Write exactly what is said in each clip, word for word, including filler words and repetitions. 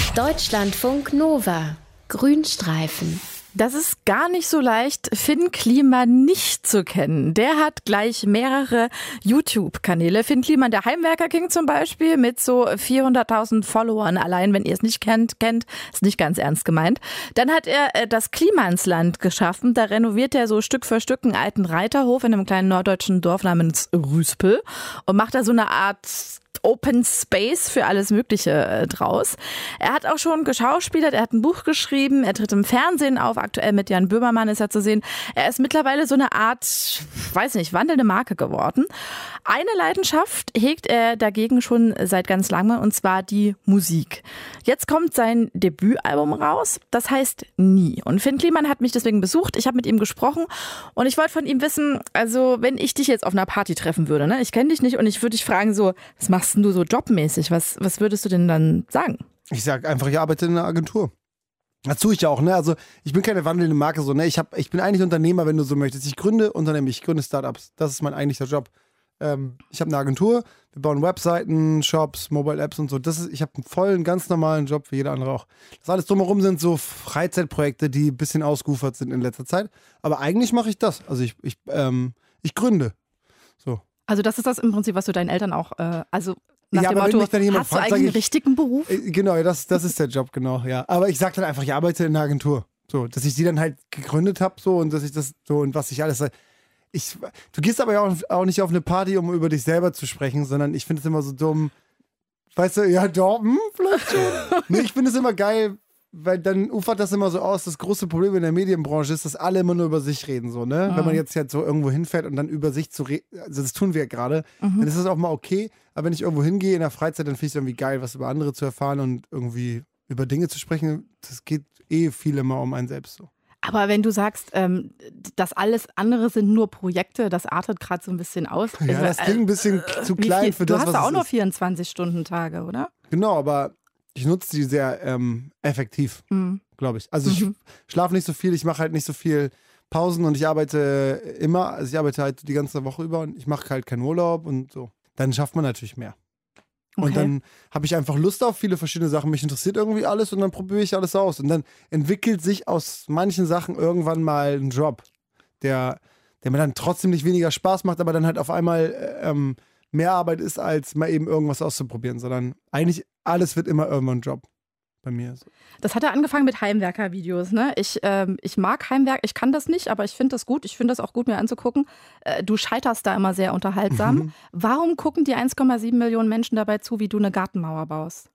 Deutschlandfunk Nova. Grünstreifen. Das ist gar nicht so leicht, Finn Kliman nicht zu kennen. Der hat gleich mehrere YouTube-Kanäle. Finn Kliman, der Heimwerker-King zum Beispiel, mit so vierhunderttausend Followern. Allein, wenn ihr es nicht kennt, kennt, ist nicht ganz ernst gemeint. Dann hat er das Klimansland geschaffen. Da renoviert er so Stück für Stück einen alten Reiterhof in einem kleinen norddeutschen Dorf namens Rüspel und macht da so eine Art Open Space für alles Mögliche äh, draus. Er hat auch schon geschauspielert, er hat ein Buch geschrieben, er tritt im Fernsehen auf, aktuell mit Jan Böhmermann ist er zu sehen. Er ist mittlerweile so eine Art, weiß nicht, wandelnde Marke geworden. Eine Leidenschaft hegt er dagegen schon seit ganz langem, und zwar die Musik. Jetzt kommt sein Debütalbum raus, das heißt Nie. Und Finn Kliman hat mich deswegen besucht, ich habe mit ihm gesprochen und ich wollte von ihm wissen, also wenn ich dich jetzt auf einer Party treffen würde, ne, ich kenne dich nicht und ich würde dich fragen so, was machst du so jobmäßig? Was, was würdest du denn dann sagen? Ich sag einfach, ich arbeite in einer Agentur. Das tue ich ja auch, ne? Also ich bin keine wandelnde Marke, so, ne? Ich, hab, ich bin eigentlich Unternehmer, wenn du so möchtest. Ich gründe Unternehmen, ich gründe Startups. Das ist mein eigentlicher Job. Ähm, ich habe eine Agentur, wir bauen Webseiten, Shops, Mobile Apps und so. Das ist, ich habe einen vollen, ganz normalen Job, wie jeder andere auch. Das alles drumherum sind so Freizeitprojekte, die ein bisschen ausgeufert sind in letzter Zeit. Aber eigentlich mache ich das. Also ich, ich, ähm, ich gründe. So. Also das ist das im Prinzip, was du deinen Eltern auch, äh, also nach ja, dem aber Motto, hast du fragt, eigentlich einen richtigen Beruf? Äh, genau, das, das ist der Job, genau, ja. Aber ich sag dann einfach, ich arbeite in einer Agentur. So, dass ich die dann halt gegründet habe, so, und dass ich das so und was ich alles. Ich, du gehst aber ja auch, auch nicht auf eine Party, um über dich selber zu sprechen, sondern ich finde es immer so dumm. Weißt du, ja, doch, hm, vielleicht schon. Nee, ich finde es immer geil, weil dann ufert das immer so aus. Das große Problem in der Medienbranche ist, dass alle immer nur über sich reden, so, ne? Mhm. Wenn man jetzt halt so irgendwo hinfährt und dann über sich zu reden, also das tun wir ja gerade, mhm. dann ist das auch mal okay. Aber wenn ich irgendwo hingehe in der Freizeit, dann finde ich es irgendwie geil, was über andere zu erfahren und irgendwie über Dinge zu sprechen. Das geht eh viel immer um einen selbst so. Aber wenn du sagst, ähm, das alles andere sind nur Projekte, das artet gerade so ein bisschen aus. Ja, das klingt ein bisschen äh, zu klein viel, für das, was Du hast da auch es noch ist. vierundzwanzig-Stunden-Tage, oder? Genau, aber ich nutze die sehr ähm, effektiv, mhm. glaube ich. Also mhm. ich schlafe nicht so viel, ich mache halt nicht so viel Pausen und ich arbeite immer, also ich arbeite halt die ganze Woche über und ich mache halt keinen Urlaub und so. Dann schafft man natürlich mehr. Okay. Und dann habe ich einfach Lust auf viele verschiedene Sachen. Mich interessiert irgendwie alles und dann probiere ich alles aus. Und dann entwickelt sich aus manchen Sachen irgendwann mal ein Job, der, der mir dann trotzdem nicht weniger Spaß macht, aber dann halt auf einmal ähm, mehr Arbeit ist, als mal eben irgendwas auszuprobieren. Sondern eigentlich alles wird immer irgendwann ein Job bei mir. So. Das hat ja angefangen mit Heimwerker-Videos, ne? Ich, ähm, ich mag Heimwerk, ich kann das nicht, aber ich finde das gut. Ich finde das auch gut, mir anzugucken. Äh, du scheiterst da immer sehr unterhaltsam. Mhm. Warum gucken die eins Komma sieben Millionen Menschen dabei zu, wie du eine Gartenmauer baust?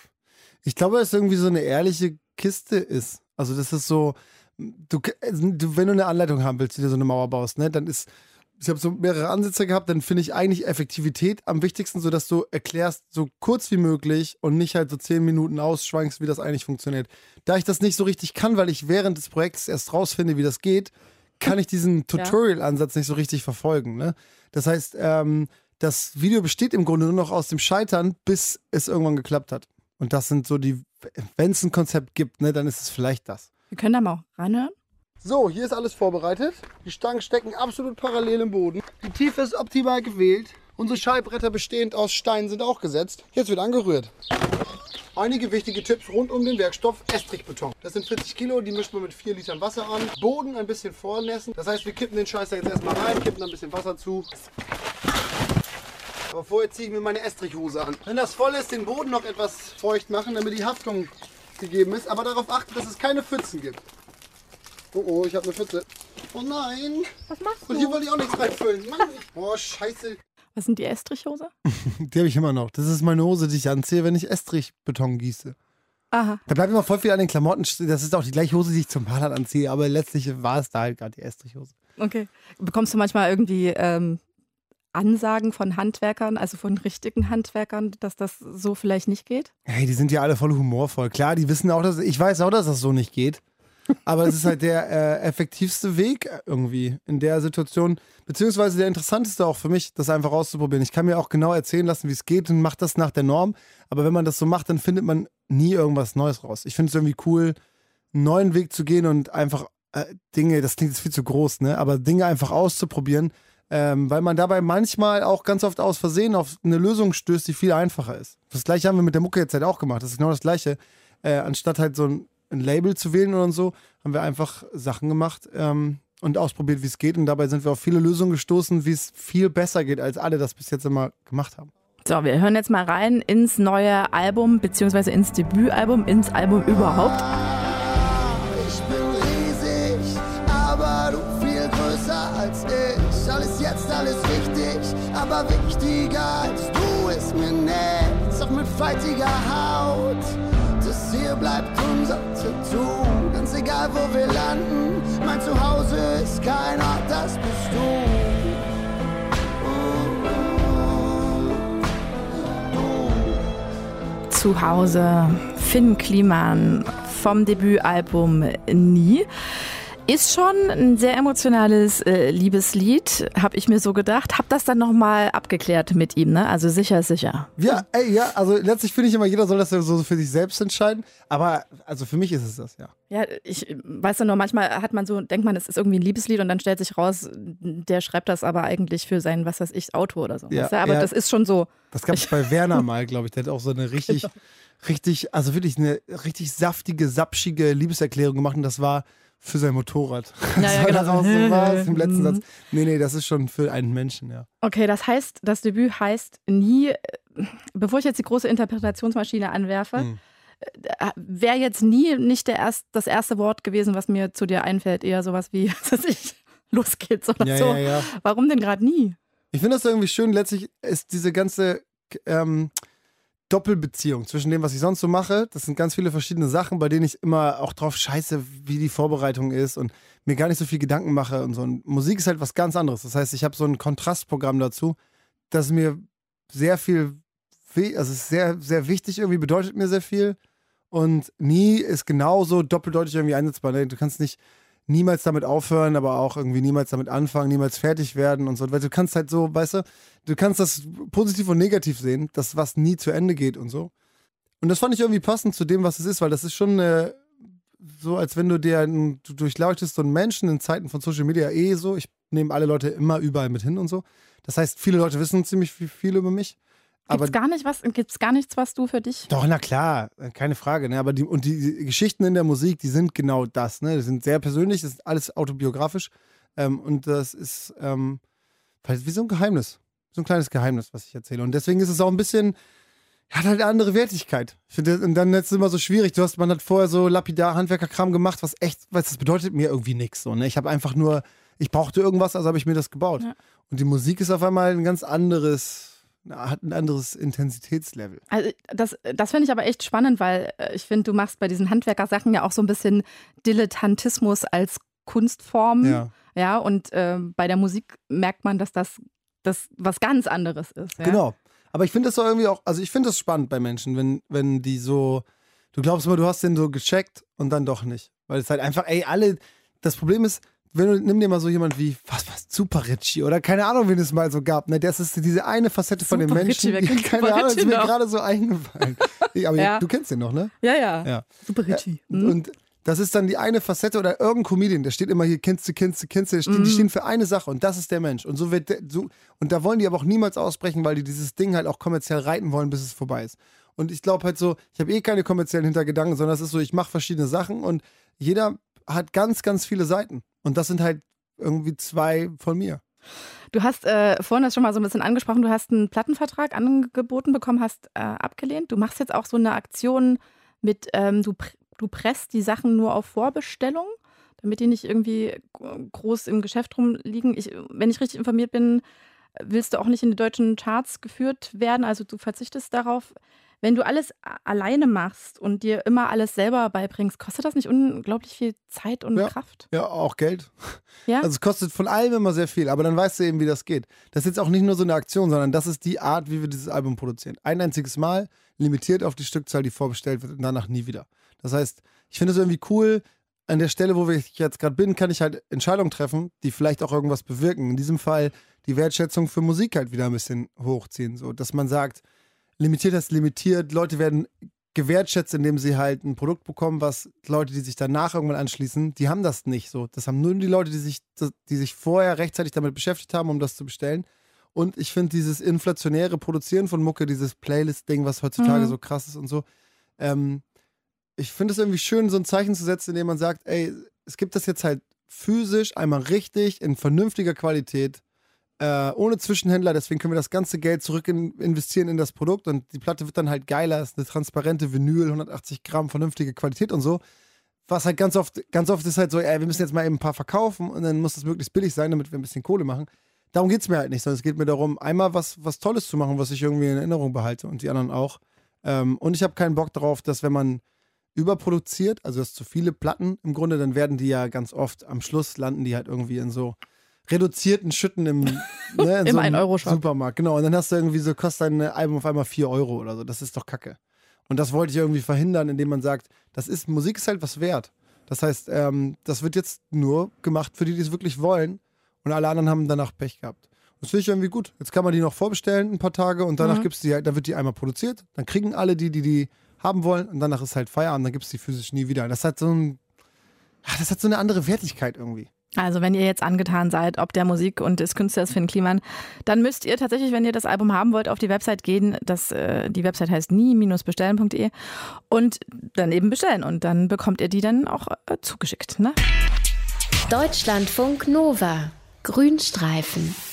Ich glaube, dass es irgendwie so eine ehrliche Kiste ist. Also das ist so, du, du, wenn du eine Anleitung haben willst, wie du so eine Mauer baust, ne, dann ist, ich habe so mehrere Ansätze gehabt, dann finde ich eigentlich Effektivität am wichtigsten, sodass du erklärst, so kurz wie möglich und nicht halt so zehn Minuten ausschwankst, wie das eigentlich funktioniert. Da ich das nicht so richtig kann, weil ich während des Projekts erst rausfinde, wie das geht, kann ich diesen Tutorial-Ansatz nicht so richtig verfolgen. Ne? Das heißt, ähm, das Video besteht im Grunde nur noch aus dem Scheitern, bis es irgendwann geklappt hat. Und das sind so die, wenn es ein Konzept gibt, ne, dann ist es vielleicht das. Wir können da mal reinhören. So, hier ist alles vorbereitet. Die Stangen stecken absolut parallel im Boden. Die Tiefe ist optimal gewählt. Unsere Schallbretter bestehend aus Steinen sind auch gesetzt. Jetzt wird angerührt. Einige wichtige Tipps rund um den Werkstoff Estrichbeton. Das sind vierzig Kilo, die mischt man mit vier Litern Wasser an. Boden ein bisschen vornässen. Das heißt, wir kippen den Scheiß da jetzt erstmal rein, kippen ein bisschen Wasser zu. Aber vorher ziehe ich mir meine Estrichhose an. Wenn das voll ist, den Boden noch etwas feucht machen, damit die Haftung gegeben ist. Aber darauf achten, dass es keine Pfützen gibt. Oh oh, ich habe eine Pfütze. Oh nein. Was machst du? Und hier wollte ich auch nichts reinfüllen. Mann. Oh, scheiße. Was sind die Estrichhose? Die habe ich immer noch. Das ist meine Hose, die ich anziehe, wenn ich Estrichbeton gieße. Aha. Da bleibt immer voll viel an den Klamotten. Das ist auch die gleiche Hose, die ich zum Malern anziehe. Aber letztlich war es da halt gerade die Estrichhose. Okay. Bekommst du manchmal irgendwie ähm, Ansagen von Handwerkern, also von richtigen Handwerkern, dass das so vielleicht nicht geht? Hey, die sind ja alle voll humorvoll. Klar, die wissen auch, dass ich weiß auch, dass das so nicht geht. Aber es ist halt der äh, effektivste Weg irgendwie in der Situation, beziehungsweise der interessanteste auch für mich, das einfach auszuprobieren. Ich kann mir auch genau erzählen lassen, wie es geht und mache das nach der Norm. Aber wenn man das so macht, dann findet man nie irgendwas Neues raus. Ich finde es irgendwie cool, einen neuen Weg zu gehen und einfach äh, Dinge, das klingt jetzt viel zu groß, ne? Aber Dinge einfach auszuprobieren, ähm, weil man dabei manchmal auch ganz oft aus Versehen auf eine Lösung stößt, die viel einfacher ist. Das gleiche haben wir mit der Mucke jetzt halt auch gemacht. Das ist genau das Gleiche. Äh, anstatt halt so ein, ein Label zu wählen oder so, haben wir einfach Sachen gemacht ähm, und ausprobiert, wie es geht. Und dabei sind wir auf viele Lösungen gestoßen, wie es viel besser geht, als alle das bis jetzt immer gemacht haben. So, wir hören jetzt mal rein ins neue Album, beziehungsweise ins Debütalbum, ins Album überhaupt. Ich bin riesig, aber du viel größer als ich. Alles jetzt, alles wichtig, aber wichtiger als du ist mir nichts. Auch mit faltiger Haut, das hier bleibt unser Tattoo. Ganz egal, wo wir landen, mein Zuhause ist kein Ort, das bist du. Zu Hause, Finn Kliman vom Debütalbum Nie. Ist schon ein sehr emotionales äh, Liebeslied, habe ich mir so gedacht. Hab das dann nochmal abgeklärt mit ihm, ne? Also sicher ist sicher. Ja, ey, ja, also letztlich finde ich immer, jeder soll das ja so für sich selbst entscheiden. Aber also für mich ist es das, ja. Ja, ich weiß ja nur, manchmal hat man so, denkt man, es ist irgendwie ein Liebeslied und dann stellt sich raus, der schreibt das aber eigentlich für sein, was weiß ich, Auto oder so. Ja, weißt du? Aber ja, das ist schon so. Das gab es bei Werner mal, glaube ich. Der hat auch so eine richtig, richtig, also wirklich eine richtig saftige, sapschige Liebeserklärung gemacht und das war für sein Motorrad. Ja, ja, genau. Das auch so war im letzten Satz. Nee, nee, das ist schon für einen Menschen, ja. Okay, das heißt, das Debüt heißt Nie, bevor ich jetzt die große Interpretationsmaschine anwerfe, Hm. wäre jetzt nie nicht der erst, das erste Wort gewesen, was mir zu dir einfällt, eher sowas wie, dass ich los geht's oder Ja, so. ja, ja. Warum denn gerade nie? Ich finde das irgendwie schön. Letztlich ist diese ganze ähm, Doppelbeziehung zwischen dem, was ich sonst so mache. Das sind ganz viele verschiedene Sachen, bei denen ich immer auch drauf scheiße, wie die Vorbereitung ist und mir gar nicht so viel Gedanken mache und so. Und Musik ist halt was ganz anderes. Das heißt, ich habe so ein Kontrastprogramm dazu, das mir sehr viel, we- also es ist sehr, sehr wichtig irgendwie, bedeutet mir sehr viel. Und nie ist genauso doppeldeutig irgendwie einsetzbar. Ne? Du kannst nicht niemals damit aufhören, aber auch irgendwie niemals damit anfangen, niemals fertig werden und so. Weil du kannst halt so, weißt du, du kannst das positiv und negativ sehen, das was nie zu Ende geht und so. Und das fand ich irgendwie passend zu dem, was es ist, weil das ist schon äh, so, als wenn du dir, ein- du durchleuchtest so einen Menschen in Zeiten von Social Media eh so. Ich nehme alle Leute immer überall mit hin und so. Das heißt, viele Leute wissen ziemlich viel, viel über mich. Gibt's Aber gar nicht was, gibt's gar nichts, was du für dich? doch, na klar, keine Frage. Ne? Aber die, und die Geschichten in der Musik, die sind genau das. Ne? Die sind sehr persönlich, das ist alles autobiografisch. Ähm, und das ist ähm, wie so ein Geheimnis. So ein kleines Geheimnis, was ich erzähle. Und deswegen ist es auch ein bisschen, hat halt eine andere Wertigkeit. Ich finde, und dann ist es immer so schwierig. Du hast, man hat vorher so lapidar Handwerkerkram gemacht, was echt, was das bedeutet mir irgendwie nichts. So, ne? Ich habe einfach nur, ich brauchte irgendwas, also habe ich mir das gebaut. Ja. Und die Musik ist auf einmal ein ganz anderes, hat ein anderes Intensitätslevel. Also das, das finde ich aber echt spannend, weil äh, ich finde, du machst bei diesen Handwerkersachen ja auch so ein bisschen Dilettantismus als Kunstform. Ja. Ja, und äh, bei der Musik merkt man, dass das, das was ganz anderes ist. Ja? Genau. Aber ich finde das doch irgendwie auch, also ich finde das spannend bei Menschen, wenn, wenn die so, du glaubst immer, du hast den so gecheckt und dann doch nicht. Weil es halt einfach, ey, alle, das Problem ist, wenn du, nimm dir mal so jemand wie, was, was, Super Richie oder keine Ahnung, wen es mal so gab, ne, das ist diese eine Facette von dem Super Menschen, Richie, wer kennt keine Super Ahnung, Richie ist mir noch? gerade so eingefallen. Ich, aber Ja. du kennst den noch, ne? Ja, ja. Ja. Super Richie. Äh, Und das ist dann die eine Facette oder irgendein Comedian, der steht immer hier, kennst du, kennst du, kennst du, die stehen, die stehen für eine Sache und das ist der Mensch. Und so wird der, so, und da wollen die aber auch niemals ausbrechen, weil die dieses Ding halt auch kommerziell reiten wollen, bis es vorbei ist. Und ich glaube halt so, ich habe eh keine kommerziellen Hintergedanken, sondern es ist so, ich mache verschiedene Sachen und jeder hat ganz, ganz viele Seiten. Und das sind halt irgendwie zwei von mir. Du hast äh, vorhin das schon mal so ein bisschen angesprochen, du hast einen Plattenvertrag angeboten bekommen, hast äh, abgelehnt. Du machst jetzt auch so eine Aktion mit, ähm, du, pr- du presst die Sachen nur auf Vorbestellung, damit die nicht irgendwie groß im Geschäft rumliegen. Ich, wenn ich richtig informiert bin, willst du auch nicht in die deutschen Charts geführt werden, also du verzichtest darauf. Wenn du alles a- alleine machst und dir immer alles selber beibringst, kostet das nicht unglaublich viel Zeit und Ja. Kraft? Ja, auch Geld. Ja? Also es kostet von allem immer sehr viel, aber dann weißt du eben, wie das geht. Das ist jetzt auch nicht nur so eine Aktion, sondern das ist die Art, wie wir dieses Album produzieren. Ein einziges Mal, limitiert auf die Stückzahl, die vorbestellt wird und danach nie wieder. Das heißt, ich finde es irgendwie cool, an der Stelle, wo ich jetzt gerade bin, kann ich halt Entscheidungen treffen, die vielleicht auch irgendwas bewirken. In diesem Fall die Wertschätzung für Musik halt wieder ein bisschen hochziehen. So, dass man sagt, limitiert heißt limitiert, Leute werden gewertschätzt, indem sie halt ein Produkt bekommen, was Leute, die sich danach irgendwann anschließen, die haben das nicht so. Das haben nur die Leute, die sich, die sich vorher rechtzeitig damit beschäftigt haben, um das zu bestellen. Und ich finde dieses inflationäre Produzieren von Mucke, dieses Playlist-Ding, was heutzutage Mhm. so krass ist und so, ähm, ich finde es irgendwie schön, so ein Zeichen zu setzen, indem man sagt, ey, es gibt das jetzt halt physisch, einmal richtig, in vernünftiger Qualität, äh, ohne Zwischenhändler, deswegen können wir das ganze Geld zurück in, investieren in das Produkt und die Platte wird dann halt geiler, ist eine transparente Vinyl, hundertachtzig Gramm, vernünftige Qualität und so. Was halt ganz oft, ganz oft ist halt so, ey, wir müssen jetzt mal eben ein paar verkaufen und dann muss das möglichst billig sein, damit wir ein bisschen Kohle machen. Darum geht es mir halt nicht, sondern es geht mir darum, einmal was, was Tolles zu machen, was ich irgendwie in Erinnerung behalte und die anderen auch. Ähm, und ich habe keinen Bock darauf, dass wenn man überproduziert, also dass zu viele Platten im Grunde, dann werden die ja ganz oft am Schluss landen die halt irgendwie in so reduzierten Schütten im, ne, in Im so ein Euro Shop. Supermarkt. Genau, und dann hast du irgendwie so, kostet dein Album auf einmal vier Euro oder so. Das ist doch Kacke. Und das wollte ich irgendwie verhindern, indem man sagt, das ist, Musik ist halt was wert. Das heißt, ähm, das wird jetzt nur gemacht für die, die es wirklich wollen und alle anderen haben danach Pech gehabt. Das finde ich irgendwie gut. Jetzt kann man die noch vorbestellen ein paar Tage und danach mhm. gibt's die halt, dann wird die einmal produziert, dann kriegen alle die, die die haben wollen und danach ist halt Feierabend, dann gibt es die physisch nie wieder. Das hat so ein, ach, das hat so eine andere Wertigkeit irgendwie. Also wenn ihr jetzt angetan seid, ob der Musik und des Künstlers Finn Kliman, dann müsst ihr tatsächlich, wenn ihr das Album haben wollt, auf die Website gehen. Das, äh, die Website heißt nie bestellen punkt de und dann eben bestellen. Und dann bekommt ihr die dann auch äh, zugeschickt. Ne? Deutschlandfunk Nova. Grünstreifen.